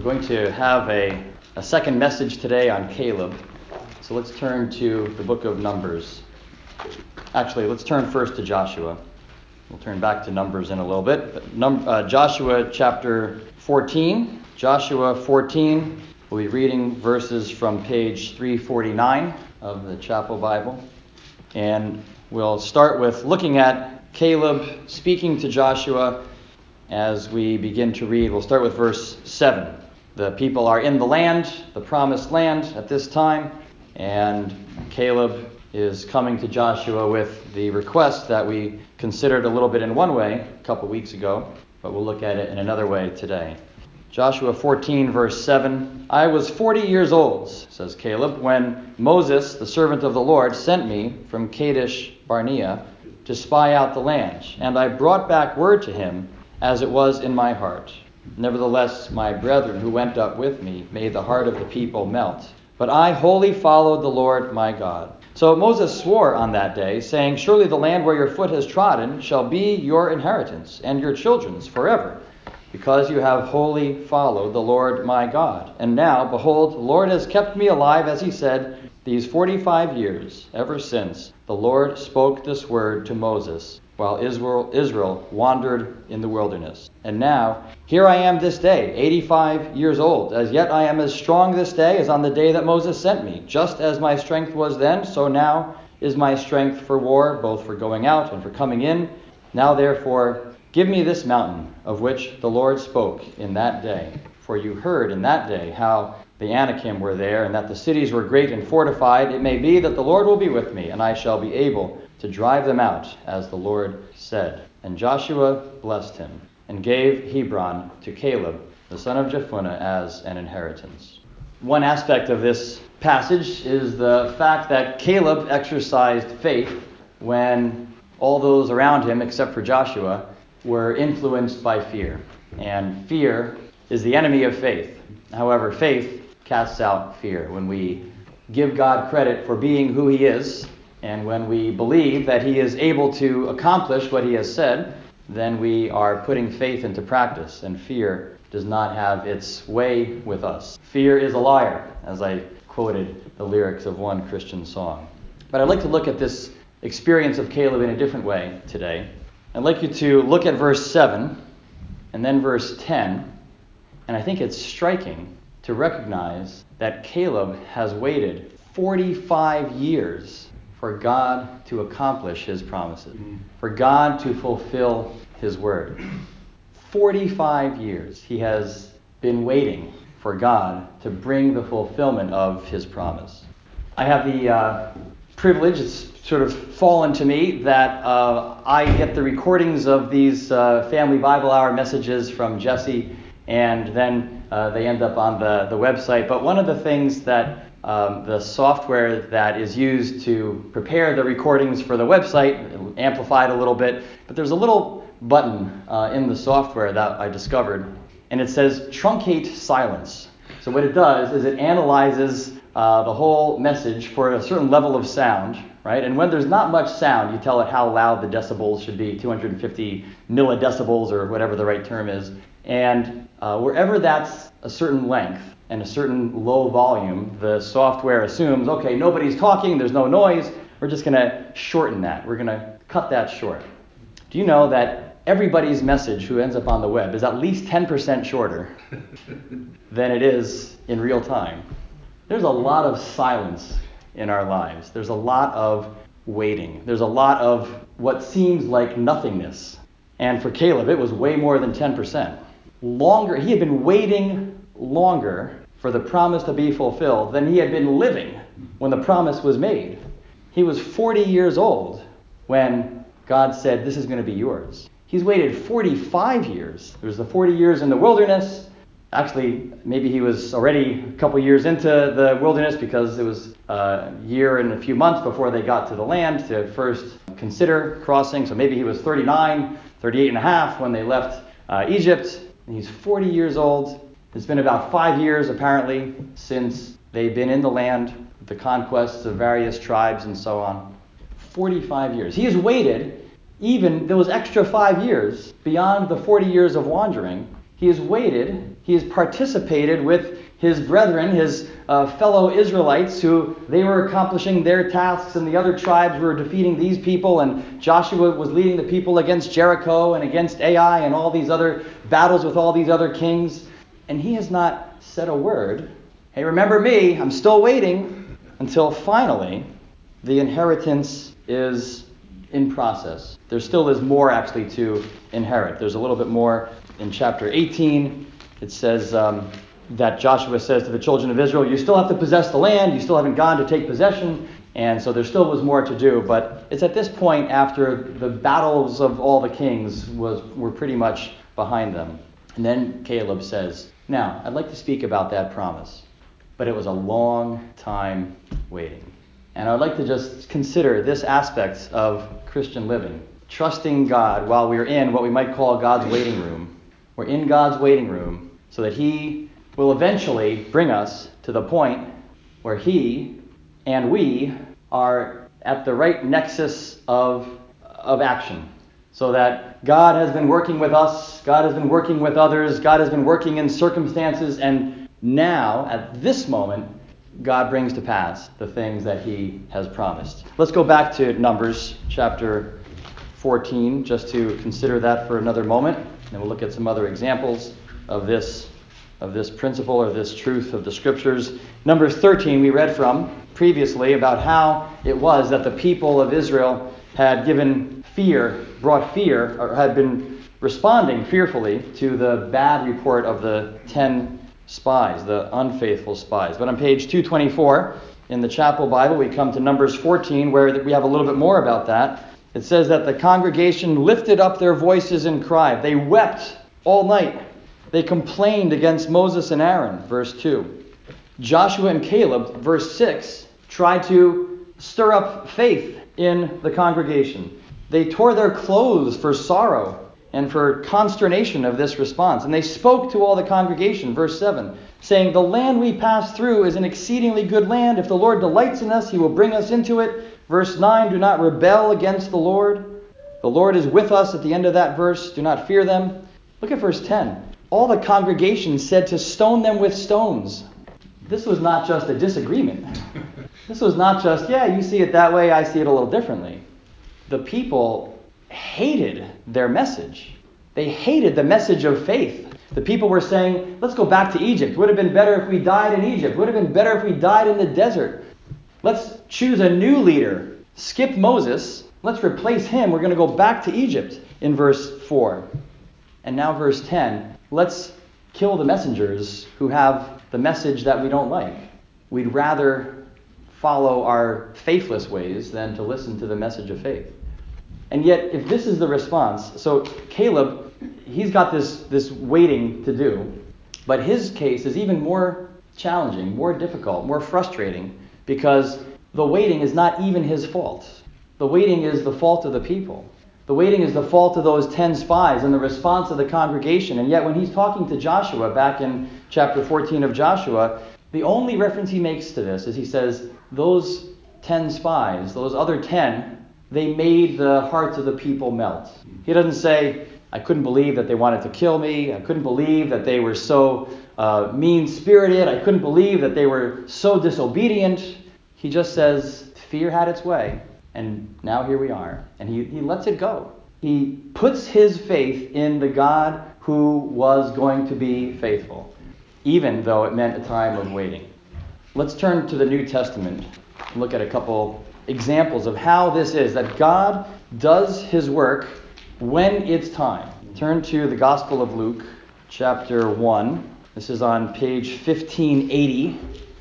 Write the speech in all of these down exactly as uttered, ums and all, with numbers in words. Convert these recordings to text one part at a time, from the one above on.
We're going to have a, a second message today on Caleb. So let's turn to the book of Numbers. Actually, let's turn first to Joshua. We'll turn back to Numbers in a little bit. But num- uh, Joshua chapter fourteen. Joshua fourteen. We'll be reading verses from page three forty-nine of the Chapel Bible. And we'll start with looking at Caleb speaking to Joshua as we begin to read. We'll start with verse seven. The people are in the land, the promised land at this time, and Caleb is coming to Joshua with the request that we considered a little bit in one way a couple weeks ago, but we'll look at it in another way today. Joshua fourteen, verse seven. I was forty years old, says Caleb, when Moses, the servant of the Lord, sent me from Kadesh Barnea to spy out the land, and I brought back word to him as it was in my heart. Nevertheless, my brethren who went up with me made the heart of the people melt. But I wholly followed the Lord my God. So Moses swore on that day, saying, surely the land where your foot has trodden shall be your inheritance and your children's forever, because you have wholly followed the Lord my God. And now, behold, the Lord has kept me alive, as he said, these forty-five years, ever since the Lord spoke this word to Moses, while Israel, Israel wandered in the wilderness. And now, here I am this day, eighty-five years old. As yet I am as strong this day as on the day that Moses sent me. Just as my strength was then, so now is my strength for war, both for going out and for coming in. Now therefore, give me this mountain, of which the Lord spoke in that day. For you heard in that day how the Anakim were there, and that the cities were great and fortified. It may be that the Lord will be with me, and I shall be able to drive them out, as the Lord said. And Joshua blessed him, and gave Hebron to Caleb, the son of Jephunneh, as an inheritance. One aspect of this passage is the fact that Caleb exercised faith when all those around him, except for Joshua, were influenced by fear. And fear is the enemy of faith. However, faith casts out fear. When we give God credit for being who he is, and when we believe that he is able to accomplish what he has said, then we are putting faith into practice, and fear does not have its way with us. Fear is a liar, as I quoted the lyrics of one Christian song. But I'd like to look at this experience of Caleb in a different way today. I'd like you to look at verse seven and then verse ten, and I think it's striking to recognize that Caleb has waited forty-five years for God to accomplish his promises, for God to fulfill his word. forty-five years he has been waiting for God to bring the fulfillment of his promise. I have the uh, privilege, it's sort of fallen to me, that uh, I get the recordings of these uh, Family Bible Hour messages from Jesse, and then uh, they end up on the, the website. But one of the things that Um, the software that is used to prepare the recordings for the website, amplified a little bit, but there's a little button uh, in the software that I discovered, and it says truncate silence. So what it does is it analyzes uh, the whole message for a certain level of sound, right? And when there's not much sound, you tell it how loud the decibels should be, two hundred fifty milledecibels or whatever the right term is. And uh, wherever that's a certain length, and a certain low volume, the software assumes, okay, nobody's talking, there's no noise, we're just going to shorten that. We're going to cut that short. Do you know that everybody's message who ends up on the web is at least ten percent shorter than it is in real time? There's a lot of silence in our lives. There's a lot of waiting. There's a lot of what seems like nothingness. And for Caleb, it was way more than ten percent. Longer, he had been waiting longer for the promise to be fulfilled than he had been living when the promise was made. He was forty years old when God said, this is going to be yours. He's waited forty-five years. There was the forty years in the wilderness. Actually, maybe he was already a couple years into the wilderness, because it was a year and a few months before they got to the land to first consider crossing. So maybe he was thirty-nine, thirty-eight and a half when they left uh, Egypt. And he's forty years old. It's been about five years, apparently, since they've been in the land, the conquests of various tribes and so on. forty-five years. He has waited even those extra five years beyond the forty years of wandering. He has waited He has participated with his brethren, his uh, fellow Israelites, who they were accomplishing their tasks, and the other tribes were defeating these people, and Joshua was leading the people against Jericho and against Ai and all these other battles with all these other kings. And he has not said a word. Hey, remember me, I'm still waiting, until finally the inheritance is in process. There still is more actually to inherit. There's a little bit more in chapter eighteen. It says um, that Joshua says to the children of Israel, you still have to possess the land, you still haven't gone to take possession, and so there still was more to do. But it's at this point, after the battles of all the kings was were pretty much behind them. And then Caleb says, now, I'd like to speak about that promise, but it was a long time waiting. And I'd like to just consider this aspect of Christian living, trusting God while we're in what we might call God's waiting room. We're in God's waiting room so that he will eventually bring us to the point where he and we are at the right nexus of, of action. So that God has been working with us, God has been working with others, God has been working in circumstances, and now, at this moment, God brings to pass the things that he has promised. Let's go back to Numbers chapter fourteen, just to consider that for another moment. And we'll look at some other examples of this of this principle or this truth of the Scriptures. Numbers thirteen, we read from previously about how it was that the people of Israel had given fear, brought fear, or had been responding fearfully to the bad report of the ten spies, the unfaithful spies. But on page two twenty-four in the Chapel Bible, we come to Numbers fourteen, where we have a little bit more about that. It says that the congregation lifted up their voices and cried. They wept all night. They complained against Moses and Aaron, verse two. Joshua and Caleb, verse six, tried to stir up faith in the congregation. They tore their clothes for sorrow and for consternation of this response. And they spoke to all the congregation, verse seven, saying, the land we pass through is an exceedingly good land. If the Lord delights in us, he will bring us into it. Verse nine, do not rebel against the Lord. The Lord is with us at the end of that verse. Do not fear them. Look at verse ten. All the congregation said to stone them with stones. This was not just a disagreement. This was not just, yeah, you see it that way, I see it a little differently. The people hated their message. They hated the message of faith. The people were saying, let's go back to Egypt. Would have been better if we died in Egypt. Would have been better if we died in the desert. Let's choose a new leader. Skip Moses. Let's replace him. We're going to go back to Egypt in verse four. And now verse ten. Let's kill the messengers who have the message that we don't like. We'd rather follow our faithless ways than to listen to the message of faith. And yet, if this is the response, so Caleb, he's got this, this waiting to do, but his case is even more challenging, more difficult, more frustrating, because the waiting is not even his fault. The waiting is the fault of the people. The waiting is the fault of those ten spies and the response of the congregation. And yet when he's talking to Joshua back in chapter fourteen of Joshua, the only reference he makes to this is he says, those ten spies, those other ten, they made the hearts of the people melt. He doesn't say, I couldn't believe that they wanted to kill me. I couldn't believe that they were so uh, mean-spirited. I couldn't believe that they were so disobedient. He just says, fear had its way. And now here we are. And he, he lets it go. He puts his faith in the God who was going to be faithful, even though it meant a time of waiting. Let's turn to the New Testament and look at a couple examples of how this is, that God does his work when it's time. Turn to the Gospel of Luke, chapter one. This is on page fifteen eighty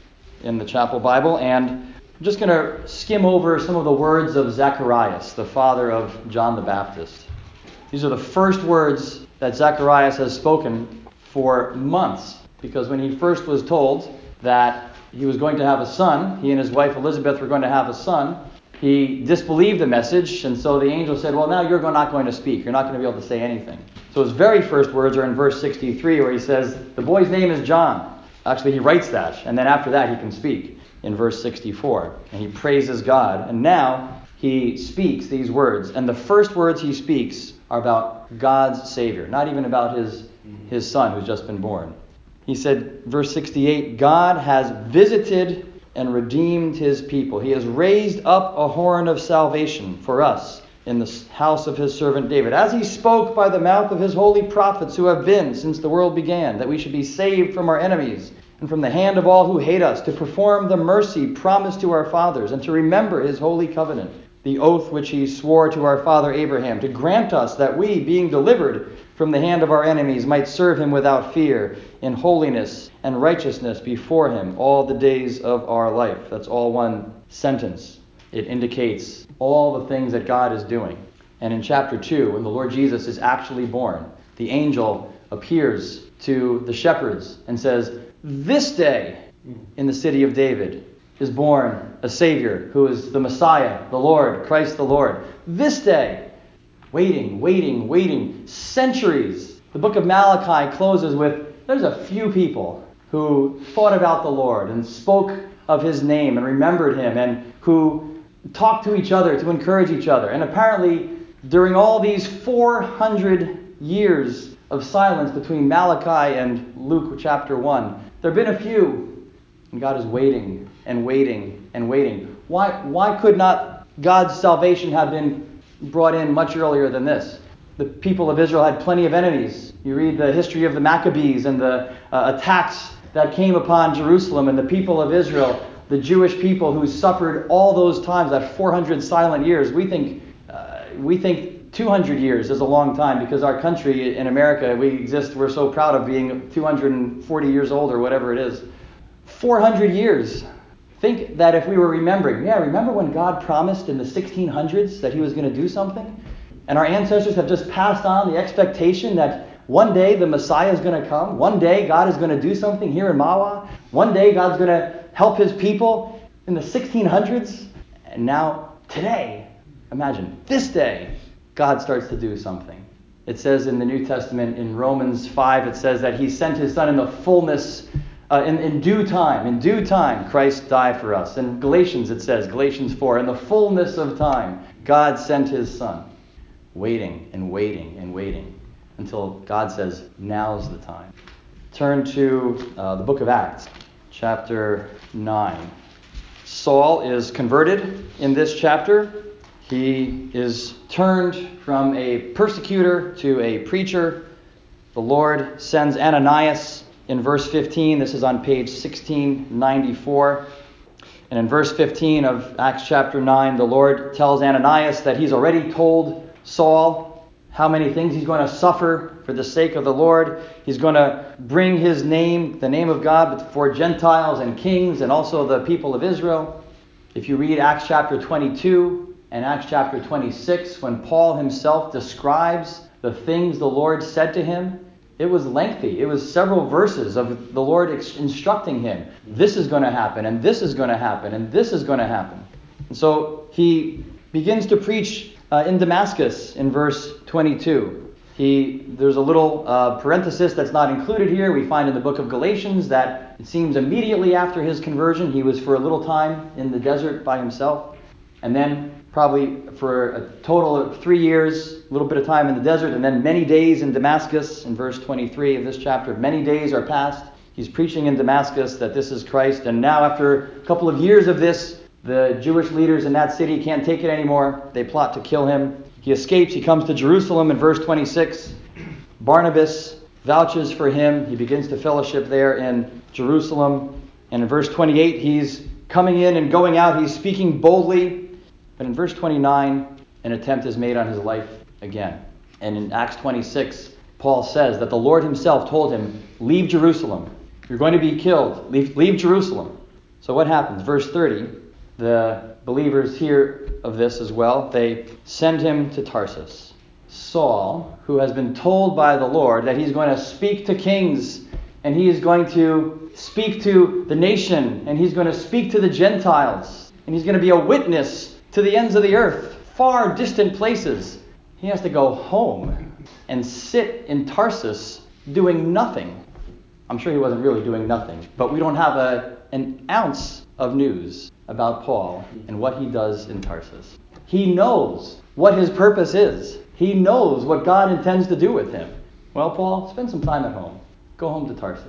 in the Chapel Bible, and I'm just going to skim over some of the words of Zacharias, the father of John the Baptist. These are the first words that Zacharias has spoken for months, because when he first was told that he was going to have a son, he and his wife Elizabeth were going to have a son, he disbelieved the message, and so the angel said, well, now you're not going to speak. You're not going to be able to say anything. So his very first words are in verse sixty-three, where he says, the boy's name is John. Actually, he writes that, and then after that he can speak. In verse sixty-four, and he praises God, and now he speaks these words, and the first words he speaks are about God's Savior, not even about his his son who's just been born. He said, verse sixty-eight, God has visited and redeemed his people. He has raised up a horn of salvation for us in the house of his servant David, as he spoke by the mouth of his holy prophets who have been since the world began, that we should be saved from our enemies and from the hand of all who hate us, to perform the mercy promised to our fathers, and to remember his holy covenant, the oath which he swore to our father Abraham, to grant us that we, being delivered from the hand of our enemies, might serve him without fear, in holiness and righteousness before him all the days of our life. That's all one sentence. It indicates all the things that God is doing. And in chapter two, when the Lord Jesus is actually born, the angel appears to the shepherds and says, "This day in the city of David is born a Savior who is the Messiah, the Lord, Christ the Lord." This day. Waiting, waiting, waiting. Centuries. The book of Malachi closes with, there's a few people who thought about the Lord and spoke of his name and remembered him, and who talked to each other to encourage each other. And apparently, during all these four hundred years of silence between Malachi and Luke chapter one, there have been a few. And God is waiting and waiting and waiting. Why, why could not God's salvation have been brought in much earlier than this? The people of Israel had plenty of enemies. You read the history of the Maccabees and the uh, attacks that came upon Jerusalem, and the people of Israel, the Jewish people who suffered all those times, that four hundred silent years. We think uh, we think two hundred years is a long time, because our country in America, we exist, we're so proud of being two hundred forty years old or whatever it is. four hundred years. Think that if we were remembering, yeah, remember when God promised in the sixteen hundreds that he was going to do something? And our ancestors have just passed on the expectation that one day the Messiah is going to come. One day God is going to do something here in Mahwah. One day God's going to help his people in the sixteen hundreds. And now, today, imagine, this day, God starts to do something. It says in the New Testament, in Romans five, it says that he sent his son in the fullness Uh, in, in due time, in due time, Christ died for us. In Galatians, it says, Galatians four, in the fullness of time, God sent his son. Waiting and waiting and waiting until God says, now's the time. Turn to uh, the book of Acts, chapter nine. Saul is converted in this chapter. He is turned from a persecutor to a preacher. The Lord sends Ananias. In verse fifteen, this is on page sixteen ninety-four. And in verse fifteen of Acts chapter nine, the Lord tells Ananias that he's already told Saul how many things he's going to suffer for the sake of the Lord. He's going to bring his name, the name of God, before Gentiles and kings and also the people of Israel. If you read Acts chapter twenty-two and Acts chapter twenty-six, when Paul himself describes the things the Lord said to him, it was lengthy. It was several verses of the Lord instructing him. This is going to happen, and this is going to happen, and this is going to happen. And so he begins to preach uh, in Damascus in verse twenty-two. He there's a little uh, parenthesis that's not included here. We find in the book of Galatians that it seems immediately after his conversion, he was for a little time in the desert by himself. And then probably for a total of three years, a little bit of time in the desert, and then many days in Damascus. In verse twenty-three of this chapter, many days are past. He's preaching in Damascus that this is Christ. And now after a couple of years of this, the Jewish leaders in that city can't take it anymore. They plot to kill him. He escapes. He comes to Jerusalem in verse twenty-six. Barnabas vouches for him. He begins to fellowship there in Jerusalem. And in verse twenty-eight, he's coming in and going out. He's speaking boldly. But in verse twenty-nine, an attempt is made on his life again. And in Acts twenty-six, Paul says that the Lord himself told him, leave Jerusalem. You're going to be killed. Leave, leave Jerusalem. So what happens? Verse thirty, the believers hear of this as well. They send him to Tarsus. Saul, who has been told by the Lord that he's going to speak to kings, and he is going to speak to the nation, and he's going to speak to the Gentiles, and he's going to be a witness to the ends of the earth, far distant places. He has to go home and sit in Tarsus doing nothing. I'm sure he wasn't really doing nothing, but we don't have a, an ounce of news about Paul and what he does in Tarsus. He knows what his purpose is. He knows what God intends to do with him. Well, Paul, spend some time at home. Go home to Tarsus.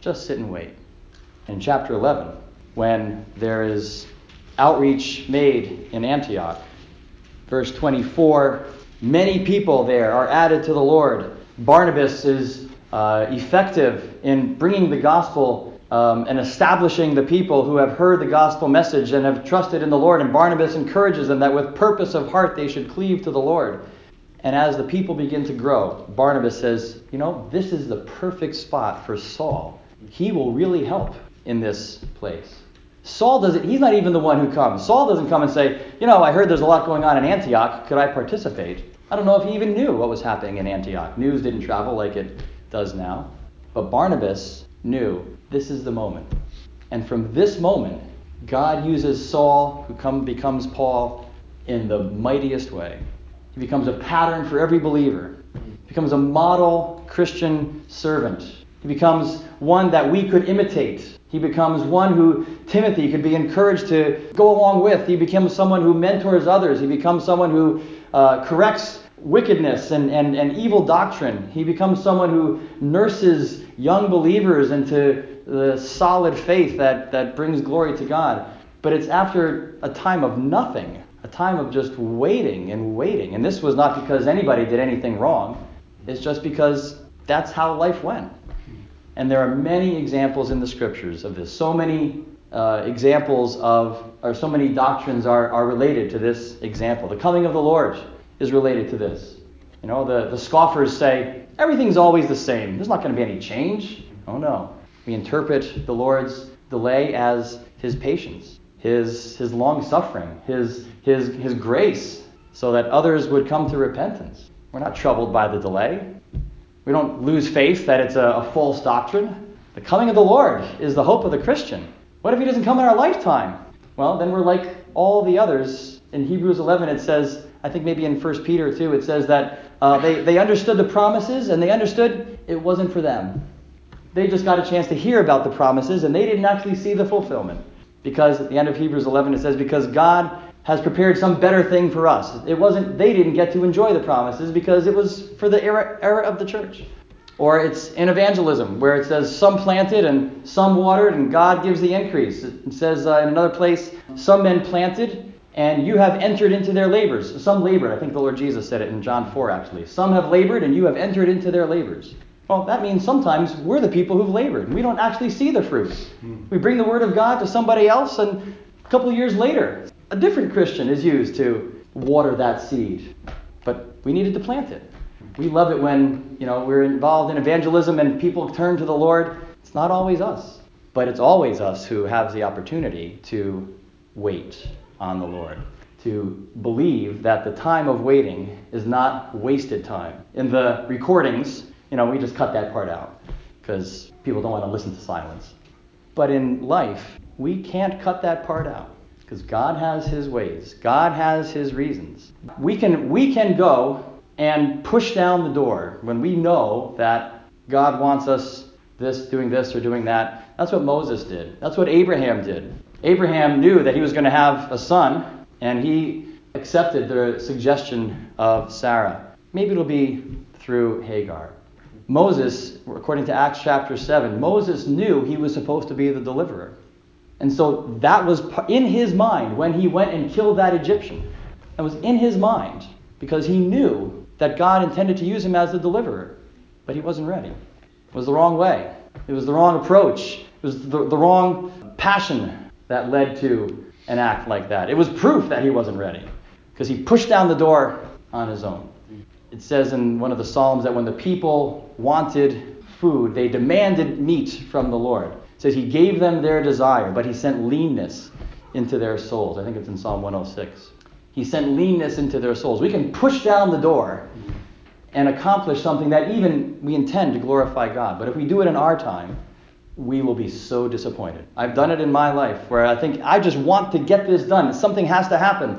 Just sit and wait. In chapter eleven, when there is outreach made in Antioch, verse twenty-four, many people there are added to the Lord. Barnabas is uh, effective in bringing the gospel um, and establishing the people who have heard the gospel message and have trusted in the Lord. And Barnabas encourages them that with purpose of heart they should cleave to the Lord. And as the people begin to grow, Barnabas says, you know, this is the perfect spot for Saul. He will really help in this place. Saul doesn't, he's not even the one who comes. Saul doesn't come and say, you know, I heard there's a lot going on in Antioch. Could I participate? I don't know if he even knew what was happening in Antioch. News didn't travel like it does now. But Barnabas knew this is the moment. And from this moment, God uses Saul, who come, becomes Paul, in the mightiest way. He becomes a pattern for every believer. He becomes a model Christian servant. He becomes one that we could imitate. He becomes one who Timothy could be encouraged to go along with. He becomes someone who mentors others. He becomes someone who uh, corrects wickedness and, and, and evil doctrine. He becomes someone who nurses young believers into the solid faith that, that brings glory to God. But it's after a time of nothing, a time of just waiting and waiting. And this was not because anybody did anything wrong. It's just because that's how life went. And there are many examples in the scriptures of this. So many uh, examples of, or so many doctrines are, are related to this example. The coming of the Lord is related to this. You know, the, the scoffers say, everything's always the same. There's not going to be any change. Oh no. We interpret the Lord's delay as his patience, his his long suffering, his his his grace, so that others would come to repentance. We're not troubled by the delay. We don't lose faith that it's a, a false doctrine. The coming of the Lord is the hope of the Christian. What if he doesn't come in our lifetime? Well, then we're like all the others. In Hebrews eleven it says, I think maybe in First Peter too, it says that uh, they, they understood the promises and they understood it wasn't for them. They just got a chance to hear about the promises and they didn't actually see the fulfillment. Because at the end of Hebrews eleven it says, because God has prepared some better thing for us. It wasn't, they didn't get to enjoy the promises because it was for the era, era of the church. Or it's in evangelism where it says some planted and some watered and God gives the increase. It says uh, in another place, some men planted and you have entered into their labors. Some labored. I think the Lord Jesus said it in John four actually. Some have labored and you have entered into their labors. Well, that means sometimes we're the people who've labored. We don't actually see the fruits. We bring the word of God to somebody else and a couple of years later, a different Christian is used to water that seed. But we needed to plant it. We love it when, you know, we're involved in evangelism and people turn to the Lord. It's not always us, but it's always us who have the opportunity to wait on the Lord, to believe that the time of waiting is not wasted time. In the recordings, you know, we just cut that part out because people don't want to listen to silence. But in life, we can't cut that part out. Because God has his ways. God has his reasons. We can we can go and push down the door when we know that God wants us this, doing this or doing that. That's what Moses did. That's what Abraham did. Abraham knew that he was going to have a son, and he accepted the suggestion of Sarah. Maybe it'll be through Hagar. Moses, according to Acts chapter seven, Moses knew he was supposed to be the deliverer. And so that was in his mind when he went and killed that Egyptian. That was in his mind because he knew that God intended to use him as the deliverer. But he wasn't ready. It was the wrong way. It was the wrong approach. It was the, the wrong passion that led to an act like that. It was proof that he wasn't ready because he pushed down the door on his own. It says in one of the Psalms that when the people wanted food, they demanded meat from the Lord. It says he gave them their desire, but he sent leanness into their souls. I think it's in Psalm one oh six. He sent leanness into their souls. We can push down the door and accomplish something that even we intend to glorify God. But if we do it in our time, we will be so disappointed. I've done it in my life where I think I just want to get this done. Something has to happen.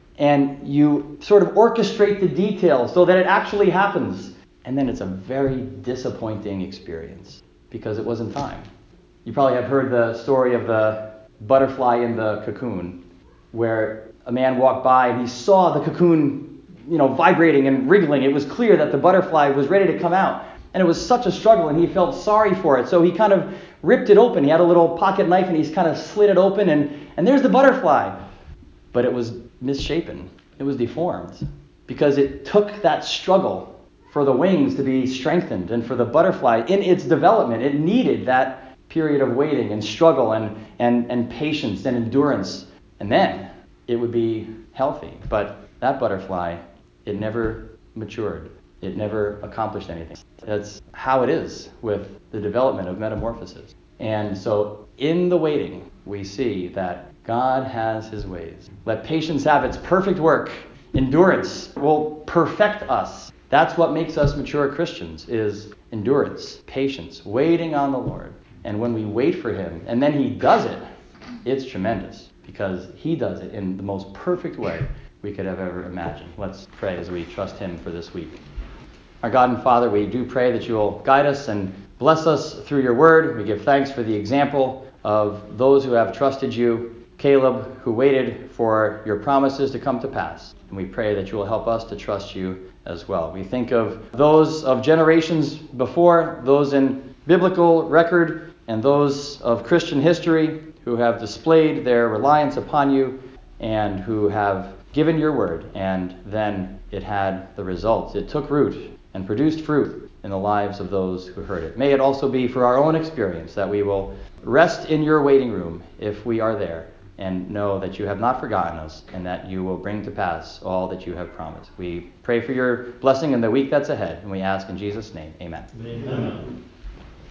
And you sort of orchestrate the details so that it actually happens. And then it's a very disappointing experience because it wasn't time. You probably have heard the story of the butterfly in the cocoon, where a man walked by and he saw the cocoon, you know, vibrating and wriggling. It was clear that the butterfly was ready to come out. And it was such a struggle, and he felt sorry for it. So he kind of ripped it open. He had a little pocket knife, and he's kind of slit it open, and, and there's the butterfly. But it was misshapen. It was deformed because it took that struggle for the wings to be strengthened, and for the butterfly in its development, it needed that period of waiting and struggle and, and, and patience and endurance. And then it would be healthy. But that butterfly, it never matured. It never accomplished anything. That's how it is with the development of metamorphosis. And so in the waiting, we see that God has his ways. Let patience have its perfect work. Endurance will perfect us. That's what makes us mature Christians, is endurance, patience, waiting on the Lord. And when we wait for him, and then he does it, it's tremendous, because he does it in the most perfect way we could have ever imagined. Let's pray as we trust him for this week. Our God and Father, we do pray that you will guide us and bless us through your word. We give thanks for the example of those who have trusted you, Caleb, who waited for your promises to come to pass. And we pray that you will help us to trust you as well. We think of those of generations before, those in biblical record, and those of Christian history who have displayed their reliance upon you and who have given your word, and then it had the results. It took root and produced fruit in the lives of those who heard it. May it also be for our own experience that we will rest in your waiting room if we are there, and know that you have not forgotten us, and that you will bring to pass all that you have promised. We pray for your blessing in the week that's ahead, and we ask in Jesus' name, amen. Amen.